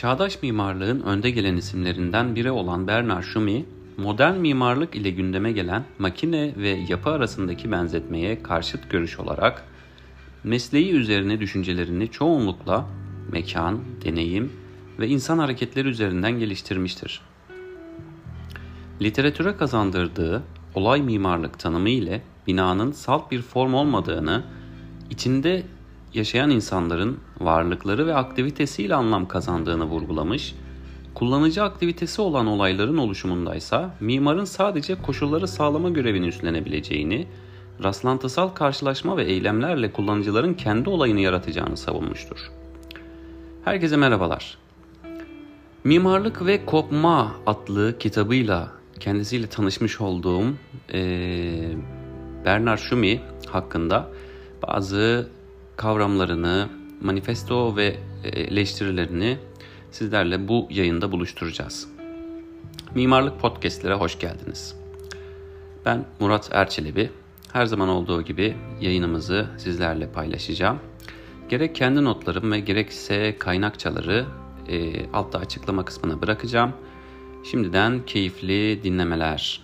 Çağdaş mimarlığın önde gelen isimlerinden biri olan Bernard Tschumi, modern mimarlık ile gündeme gelen makine ve yapı arasındaki benzetmeye karşıt görüş olarak mesleği üzerine düşüncelerini çoğunlukla mekan, deneyim ve insan hareketleri üzerinden geliştirmiştir. Literatüre kazandırdığı olay mimarlık tanımı ile binanın salt bir form olmadığını, içinde yaşayan insanların varlıkları ve aktivitesiyle anlam kazandığını vurgulamış, kullanıcı aktivitesi olan olayların oluşumundaysa mimarın sadece koşulları sağlama görevini üstlenebileceğini, rastlantısal karşılaşma ve eylemlerle kullanıcıların kendi olayını yaratacağını savunmuştur. Herkese merhabalar. Mimarlık ve Kopma adlı kitabıyla kendisiyle tanışmış olduğum Bernard Tschumi hakkında bazı kavramlarını, manifesto ve eleştirilerini sizlerle bu yayında buluşturacağız. Mimarlık Podcast'lere hoş geldiniz. Ben Murat Erçelebi. Her zaman olduğu gibi yayınımızı sizlerle paylaşacağım. Gerek kendi notlarım ve gerekse kaynakçaları altta açıklama kısmına bırakacağım. Şimdiden keyifli dinlemeler.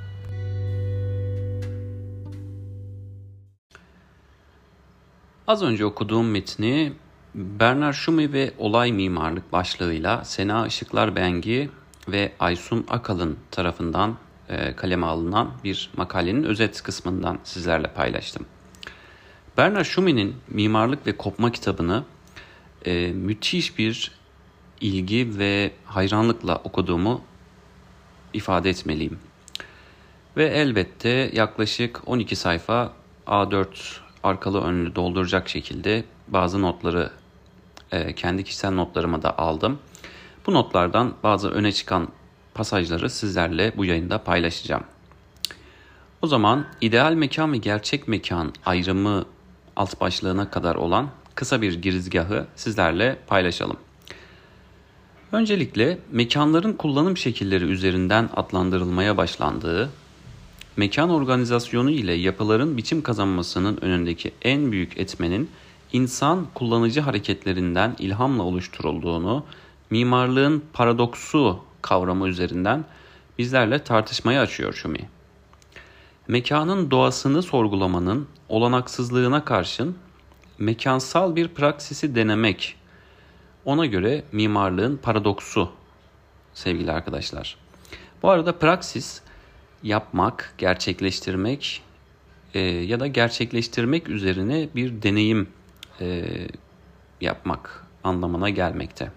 Az önce okuduğum metni Bernard Tschumi ve Olay Mimarlık başlığıyla Sena Işıklar Bengi ve Aysun Akalın tarafından kaleme alınan bir makalenin özet kısmından sizlerle paylaştım. Bernard Tschumi'nin Mimarlık ve Kopma kitabını müthiş bir ilgi ve hayranlıkla okuduğumu ifade etmeliyim. Ve elbette yaklaşık 12 sayfa A4 arkalı önlü dolduracak şekilde bazı notları kendi kişisel notlarıma da aldım. Bu notlardan bazı öne çıkan pasajları sizlerle bu yayında paylaşacağım. O zaman ideal mekan ve gerçek mekan ayrımı alt başlığına kadar olan kısa bir girizgahı sizlerle paylaşalım. Öncelikle mekanların kullanım şekilleri üzerinden adlandırılmaya başlandığı, mekan organizasyonu ile yapıların biçim kazanmasının önündeki en büyük etmenin insan kullanıcı hareketlerinden ilhamla oluşturulduğunu, mimarlığın paradoksu kavramı üzerinden bizlerle tartışmaya açıyor Tschumi. Mekanın doğasını sorgulamanın olanaksızlığına karşın mekansal bir praksisi denemek, ona göre mimarlığın paradoksu sevgili arkadaşlar. Bu arada praksis yapmak, gerçekleştirmek ya da gerçekleştirmek üzerine bir deneyim yapmak anlamına gelmekte.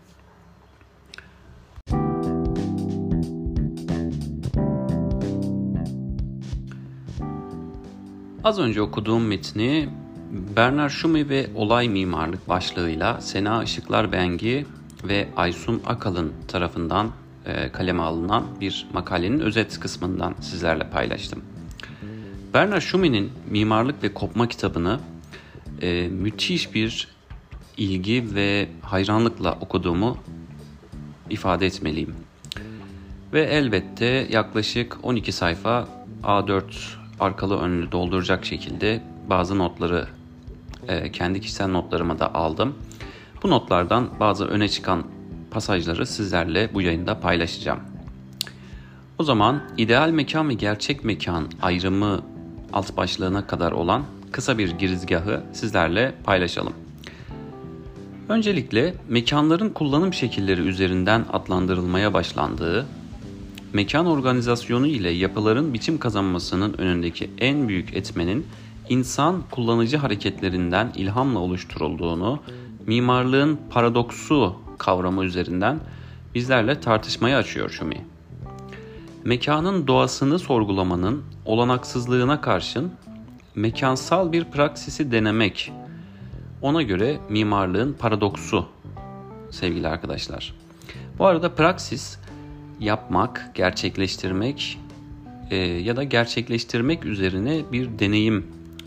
Az önce okuduğum metni Bernard Tschumi ve Olay Mimarlık başlığıyla Sena Işıklar Bengi ve Aysun Akalın tarafından kaleme alınan bir makalenin özet kısmından sizlerle paylaştım. Bernard Tschumi'nin Mimarlık ve Kopma kitabını müthiş bir ilgi ve hayranlıkla okuduğumu ifade etmeliyim. Ve elbette yaklaşık 12 sayfa A4 arkalı önlü dolduracak şekilde bazı notları kendi kişisel notlarıma da aldım. Bu notlardan bazı öne çıkan pasajları sizlerle bu yayında paylaşacağım. O zaman ideal mekan ve gerçek mekan ayrımı alt başlığına kadar olan kısa bir girizgahı sizlerle paylaşalım. Öncelikle mekanların kullanım şekilleri üzerinden adlandırılmaya başlandığı, mekan organizasyonu ile yapıların biçim kazanmasının önündeki en büyük etmenin insan kullanıcı hareketlerinden ilhamla oluşturulduğunu, mimarlığın paradoksu kavramı üzerinden bizlerle tartışmaya açıyor Tschumi. Mekanın doğasını sorgulamanın olanaksızlığına karşın mekansal bir praksisi denemek, ona göre mimarlığın paradoksu sevgili arkadaşlar. Bu arada praksis yapmak, gerçekleştirmek ya da gerçekleştirmek üzerine bir deneyim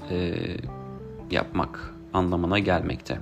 yapmak anlamına gelmekte.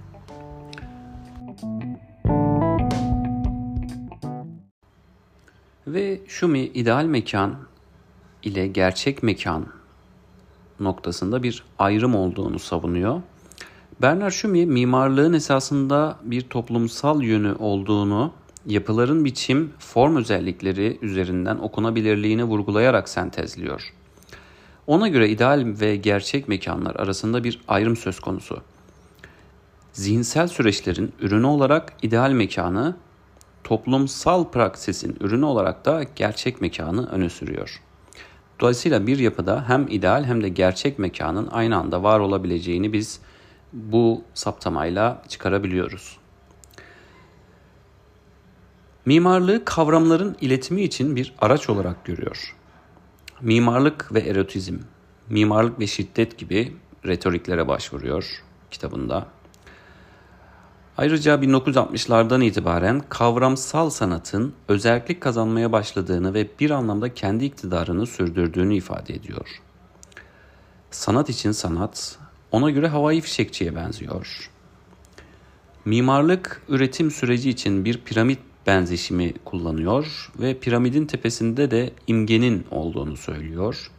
Ve Tschumi ideal mekan ile gerçek mekan noktasında bir ayrım olduğunu savunuyor. Bernard Szumi mimarlığın esasında bir toplumsal yönü olduğunu, yapıların biçim, form özellikleri üzerinden okunabilirliğini vurgulayarak sentezliyor. Ona göre ideal ve gerçek mekanlar arasında bir ayrım söz konusu. Zihinsel süreçlerin ürünü olarak ideal mekanı, toplumsal praksisin ürünü olarak da gerçek mekanı öne sürüyor. Dolayısıyla bir yapıda hem ideal hem de gerçek mekanın aynı anda var olabileceğini biz bu saptamayla çıkarabiliyoruz. Mimarlığı kavramların iletimi için bir araç olarak görüyor. Mimarlık ve erotizm, mimarlık ve şiddet gibi retoriklere başvuruyor kitabında. Ayrıca 1960'lardan itibaren kavramsal sanatın özellik kazanmaya başladığını ve bir anlamda kendi iktidarını sürdürdüğünü ifade ediyor. Sanat için sanat, ona göre havai fişekçiye benziyor. Mimarlık üretim süreci için bir piramit benzeşimi kullanıyor ve piramidin tepesinde de imgenin olduğunu söylüyor.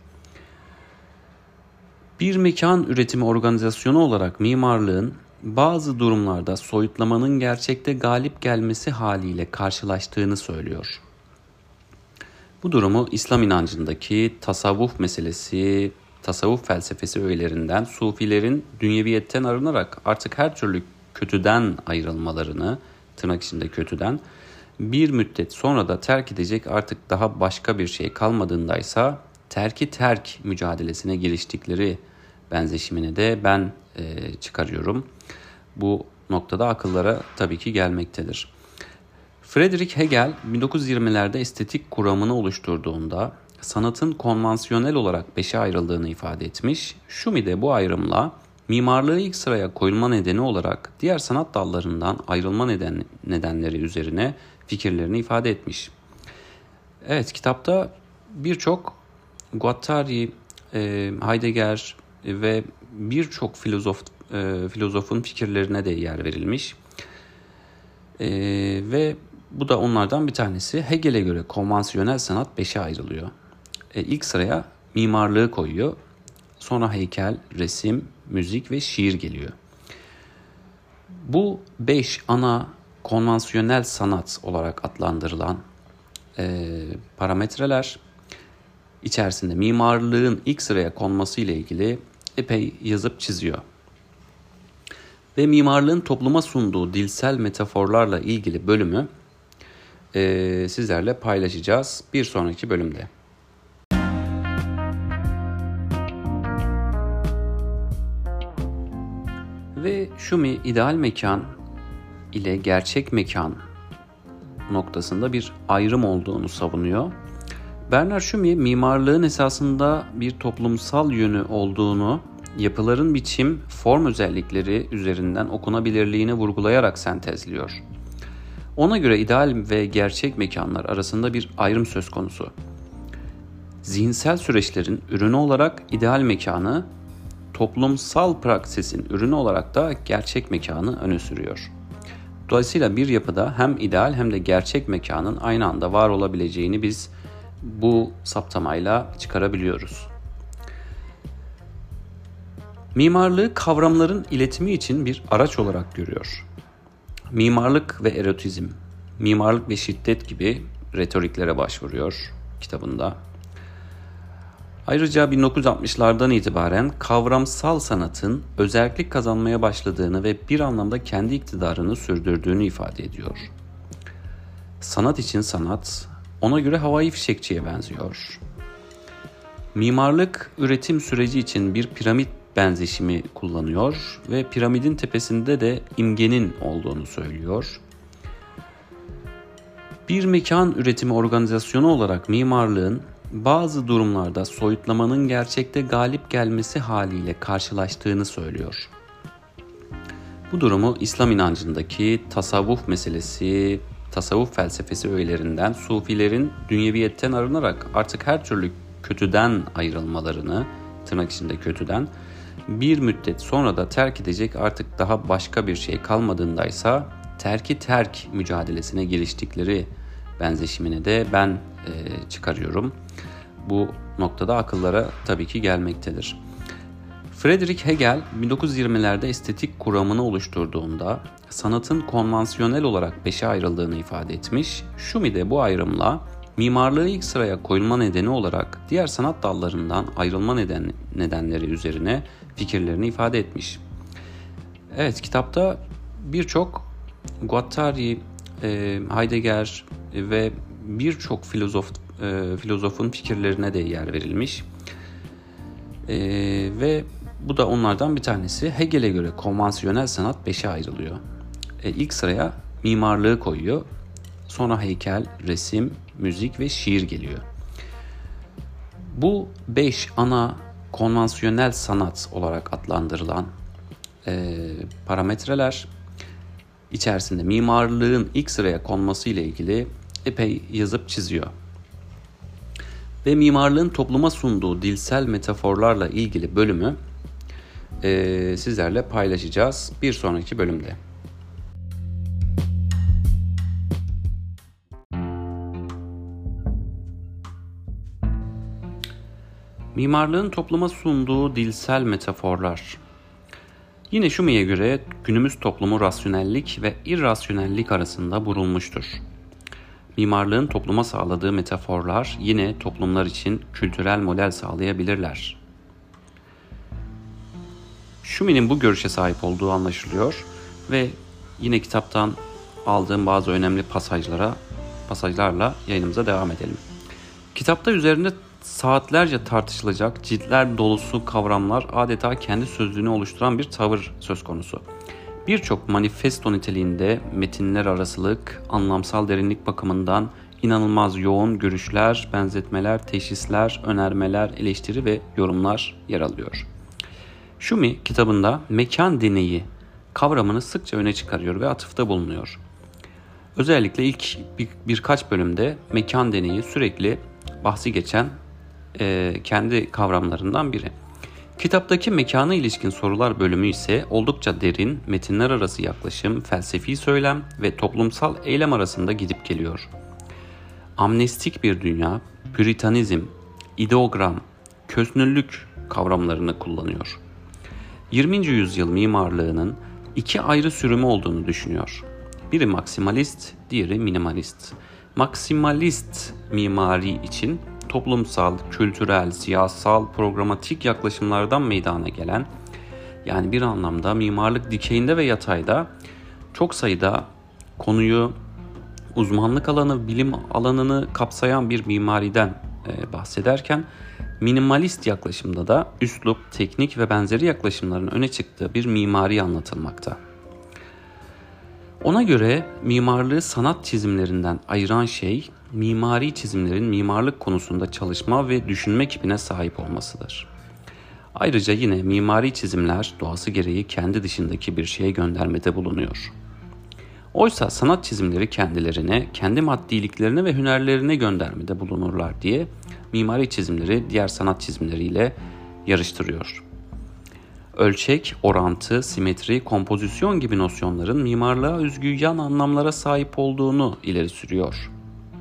Bir mekan üretimi organizasyonu olarak mimarlığın bazı durumlarda soyutlamanın gerçekte galip gelmesi haliyle karşılaştığını söylüyor. Bu durumu İslam inancındaki tasavvuf meselesi, tasavvuf felsefesi öğelerinden sufilerin dünyeviyetten arınarak artık her türlü kötüden ayrılmalarını, tırnak içinde kötüden, bir müddet sonra da terk edecek artık daha başka bir şey kalmadığındaysa terki terk mücadelesine giriştikleri benzeşimini de ben çıkarıyorum. Bu noktada akıllara tabii ki gelmektedir. Friedrich Hegel 1920'lerde estetik kuramını oluşturduğunda sanatın konvansiyonel olarak beşe ayrıldığını ifade etmiş. Szumi de bu ayrımla mimarlığı ilk sıraya koyulma nedeni olarak diğer sanat dallarından ayrılma nedenleri üzerine fikirlerini ifade etmiş. Evet, kitapta birçok Guattari, Heidegger ve birçok filozofun fikirlerine de yer verilmiş. Ve bu da onlardan bir tanesi. Hegel'e göre konvansiyonel sanat beşe ayrılıyor. İlk sıraya mimarlığı koyuyor. Sonra heykel, resim, müzik ve şiir geliyor. Bu 5 ana konvansiyonel sanat olarak adlandırılan parametreler içerisinde mimarlığın ilk sıraya konması ile ilgili epey yazıp çiziyor. Ve mimarlığın topluma sunduğu dilsel metaforlarla ilgili bölümü sizlerle paylaşacağız bir sonraki bölümde. Ve Szumi ideal mekan ile gerçek mekan noktasında bir ayrım olduğunu savunuyor. Bernard Szumi mimarlığın esasında bir toplumsal yönü olduğunu, yapıların biçim, form özellikleri üzerinden okunabilirliğini vurgulayarak sentezliyor. Ona göre ideal ve gerçek mekanlar arasında bir ayrım söz konusu. Zihinsel süreçlerin ürünü olarak ideal mekanı, toplumsal praksisin ürünü olarak da gerçek mekanı öne sürüyor. Dolayısıyla bir yapıda hem ideal hem de gerçek mekanın aynı anda var olabileceğini biz bu saptamayla çıkarabiliyoruz. Mimarlığı kavramların iletimi için bir araç olarak görüyor. Mimarlık ve erotizm, mimarlık ve şiddet gibi retoriklere başvuruyor kitabında. Ayrıca 1960'lardan itibaren kavramsal sanatın özellik kazanmaya başladığını ve bir anlamda kendi iktidarını sürdürdüğünü ifade ediyor. Sanat için sanat, ona göre havai fişekçiye benziyor. Mimarlık üretim süreci için bir piramit benzeşimi kullanıyor ve piramidin tepesinde de imgenin olduğunu söylüyor. Bir mekan üretimi organizasyonu olarak mimarlığın bazı durumlarda soyutlamanın gerçekte galip gelmesi haliyle karşılaştığını söylüyor. Bu durumu İslam inancındaki tasavvuf meselesi, tasavvuf felsefesi öğelerinden sufilerin dünyeviyetten arınarak artık her türlü kötüden ayrılmalarını, tırnak içinde kötüden, bir müddet sonra da terk edecek artık daha başka bir şey kalmadığındaysa terki terk mücadelesine giriştikleri benzeşimini de ben çıkarıyorum. Bu noktada akıllara tabii ki gelmektedir. Friedrich Hegel 1920'lerde estetik kuramını oluşturduğunda sanatın konvansiyonel olarak 5'e ayrıldığını ifade etmiş. Schumi de bu ayrımla mimarlığı ilk sıraya koyulma nedeni olarak diğer sanat dallarından ayrılma nedenleri üzerine fikirlerini ifade etmiş. Evet, kitapta birçok Guattari, Heidegger ve birçok filozofun fikirlerine de yer verilmiş. Ve bu da onlardan bir tanesi. Hegel'e göre konvansiyonel sanat 5'e ayrılıyor. İlk sıraya mimarlığı koyuyor. Sonra heykel, resim, müzik ve şiir geliyor. Bu 5 ana konvansiyonel sanat olarak adlandırılan parametreler içerisinde mimarlığın ilk sıraya konması ile ilgili epey yazıp çiziyor. Ve mimarlığın topluma sunduğu dilsel metaforlarla ilgili bölümü sizlerle paylaşacağız bir sonraki bölümde. Mimarlığın topluma sunduğu dilsel metaforlar. Yine Schumi'ye göre günümüz toplumu rasyonellik ve irrasyonellik arasında burulmuştur. Mimarlığın topluma sağladığı metaforlar yine toplumlar için kültürel model sağlayabilirler. Schumi'nin bu görüşe sahip olduğu anlaşılıyor ve yine kitaptan aldığım bazı önemli pasajlarla yayınımıza devam edelim. Kitapta üzerinde saatlerce tartışılacak ciltler dolusu kavramlar adeta kendi sözlüğünü oluşturan bir tavır söz konusu. Birçok manifesto niteliğinde metinler arasılık, anlamsal derinlik bakımından inanılmaz yoğun görüşler, benzetmeler, teşhisler, önermeler, eleştiri ve yorumlar yer alıyor. Schumi kitabında mekan deneyi kavramını sıkça öne çıkarıyor ve atıfta bulunuyor. Özellikle ilk birkaç bölümde mekan deneyi sürekli bahsi geçen kendi kavramlarından biri. Kitaptaki mekana ilişkin sorular bölümü ise oldukça derin, metinler arası yaklaşım, felsefi söylem ve toplumsal eylem arasında gidip geliyor. Amnestik bir dünya, püritanizm, ideogram, köznüllük kavramlarını kullanıyor. 20. yüzyıl mimarlığının iki ayrı sürümü olduğunu düşünüyor. Biri maksimalist, diğeri minimalist. Maksimalist mimari için toplumsal, kültürel, siyasal, programatik yaklaşımlardan meydana gelen, yani bir anlamda mimarlık dikeyinde ve yatayda çok sayıda konuyu, uzmanlık alanı, bilim alanını kapsayan bir mimariden bahsederken, minimalist yaklaşımda da üslup, teknik ve benzeri yaklaşımların öne çıktığı bir mimari anlatılmakta. Ona göre mimarlığı sanat çizimlerinden ayıran şey, mimari çizimlerin mimarlık konusunda çalışma ve düşünme kipine sahip olmasıdır. Ayrıca yine mimari çizimler doğası gereği kendi dışındaki bir şeye göndermede bulunuyor. Oysa sanat çizimleri kendilerine, kendi maddiliklerine ve hünerlerine göndermede bulunurlar diye mimari çizimleri diğer sanat çizimleriyle yarıştırıyor. Ölçek, orantı, simetri, kompozisyon gibi nosyonların mimarlığa özgü yan anlamlara sahip olduğunu ileri sürüyor.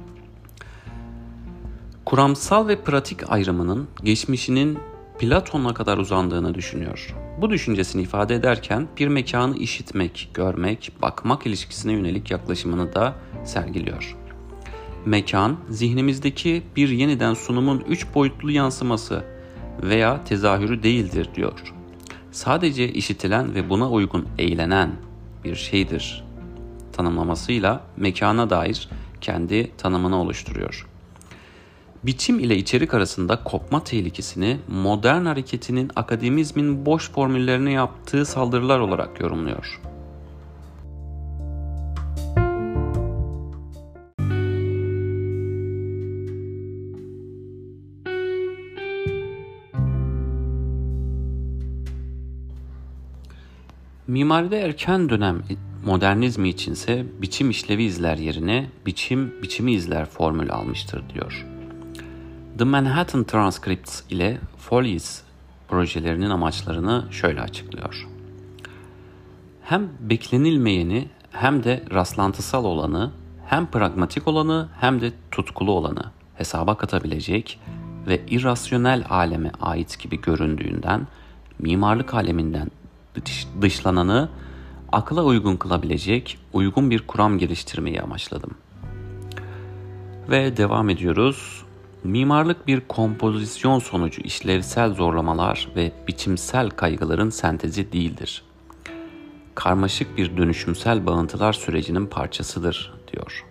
Kuramsal ve pratik ayrımının geçmişinin Platon'a kadar uzandığını düşünüyor. Bu düşüncesini ifade ederken bir mekanı işitmek, görmek, bakmak ilişkisine yönelik yaklaşımını da sergiliyor. Mekan, zihnimizdeki bir yeniden sunumun 3 boyutlu yansıması veya tezahürü değildir diyor. Sadece işitilen ve buna uygun eğlenen bir şeydir tanımlamasıyla mekana dair kendi tanımını oluşturuyor. Biçim ile içerik arasında kopma tehlikesini modern hareketinin akademizmin boş formüllerine yaptığı saldırılar olarak yorumluyor. Mimaride erken dönem modernizmi içinse biçim işlevi izler yerine biçimi izler formülü almıştır diyor. The Manhattan Transcripts ile Folies projelerinin amaçlarını şöyle açıklıyor. Hem beklenilmeyeni hem de rastlantısal olanı, hem pragmatik olanı hem de tutkulu olanı hesaba katabilecek ve irrasyonel aleme ait gibi göründüğünden mimarlık aleminden dışlananı akla uygun kılabilecek uygun bir kuram geliştirmeyi amaçladım. Ve devam ediyoruz. Mimarlık bir kompozisyon sonucu işlevsel zorlamalar ve biçimsel kaygıların sentezi değildir. Karmaşık bir dönüşümsel bağıntılar sürecinin parçasıdır, diyor.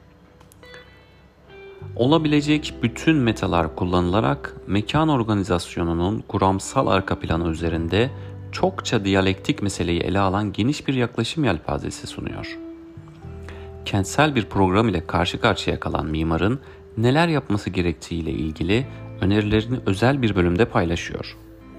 Olabilecek bütün metalar kullanılarak mekan organizasyonunun kuramsal arka planı üzerinde çokça diyalektik meseleyi ele alan geniş bir yaklaşım yelpazesi sunuyor. Kentsel bir program ile karşı karşıya kalan mimarın neler yapması gerektiği ile ilgili önerilerini özel bir bölümde paylaşıyor.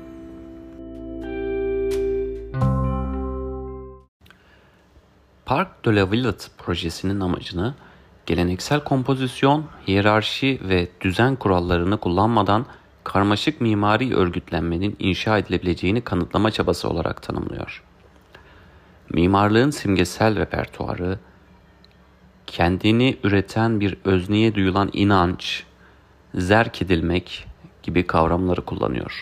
Parc de la Villette projesinin amacını geleneksel kompozisyon, hiyerarşi ve düzen kurallarını kullanmadan karmaşık mimari örgütlenmenin inşa edilebileceğini kanıtlama çabası olarak tanımlıyor. Mimarlığın simgesel repertuarı, kendini üreten bir özneye duyulan inanç, zerk edilmek gibi kavramları kullanıyor.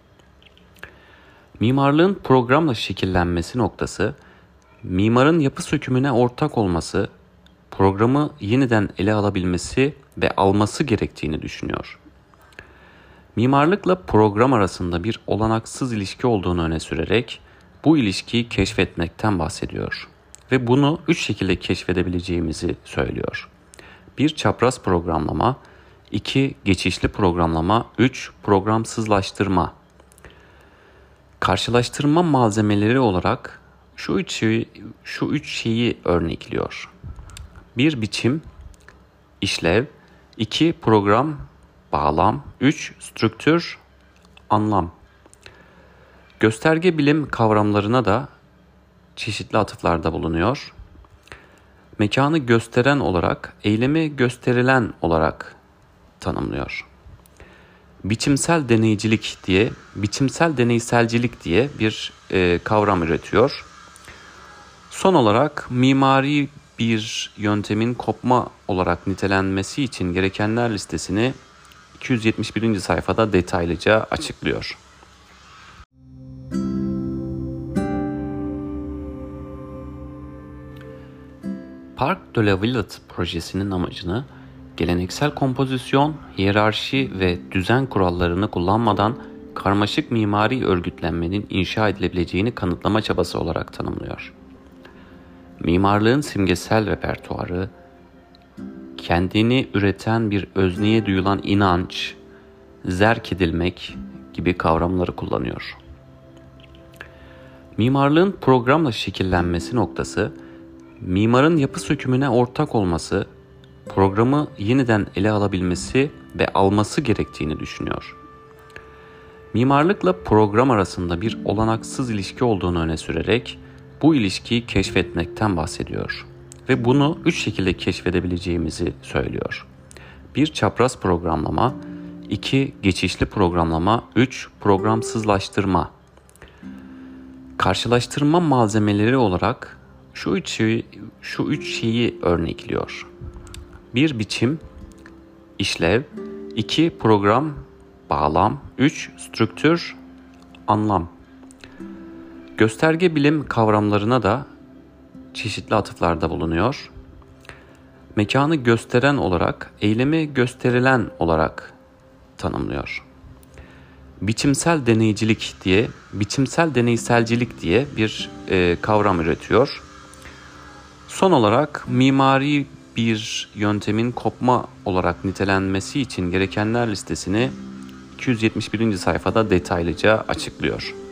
Mimarlığın programla şekillenmesi noktası, mimarın yapı sökümüne ortak olması, programı yeniden ele alabilmesi ve alması gerektiğini düşünüyor. Mimarlıkla program arasında bir olanaksız ilişki olduğunu öne sürerek bu ilişkiyi keşfetmekten bahsediyor ve bunu 3 şekilde keşfedebileceğimizi söylüyor. 1. Çapraz programlama, 2. Geçişli programlama, 3. Programsızlaştırma. Karşılaştırma malzemeleri olarak şu üç şeyi örnekliyor. 1. Biçim, işlev, 2. Program, bağlam, 3. Strüktür, anlam. Gösterge bilim kavramlarına da çeşitli atıflarda bulunuyor. Mekanı gösteren olarak, eylemi gösterilen olarak tanımlıyor. Biçimsel deneyselcilik diye bir kavram üretiyor. Son olarak mimari bir yöntemin kopma olarak nitelenmesi için gerekenler listesini 271. sayfada detaylıca açıklıyor. Parc de la Villette projesinin amacını geleneksel kompozisyon, hiyerarşi ve düzen kurallarını kullanmadan karmaşık mimari örgütlenmenin inşa edilebileceğini kanıtlama çabası olarak tanımlıyor. Mimarlığın simgesel repertuarı, kendini üreten bir özneye duyulan inanç, zerk edilmek gibi kavramları kullanıyor. Mimarlığın programla şekillenmesi noktası, mimarın yapı sökümüne ortak olması, programı yeniden ele alabilmesi ve alması gerektiğini düşünüyor. Mimarlıkla program arasında bir olanaksız ilişki olduğunu öne sürerek bu ilişkiyi keşfetmekten bahsediyor ve bunu 3 şekilde keşfedebileceğimizi söylüyor. 1. Çapraz programlama, 2. Geçişli programlama, 3. Programsızlaştırma. Karşılaştırma malzemeleri olarak şu üç şeyi örnekliyor. 1. Biçim, işlev, 2. Program, bağlam, 3. Strüktür, anlam. Gösterge bilim kavramlarına da çeşitli atıflarda bulunuyor. Mekanı gösteren olarak, eylemi gösterilen olarak tanımlıyor. Biçimsel deneyselcilik diye bir kavram üretiyor. Son olarak mimari bir yöntemin kopma olarak nitelenmesi için gerekenler listesini 271. sayfada detaylıca açıklıyor.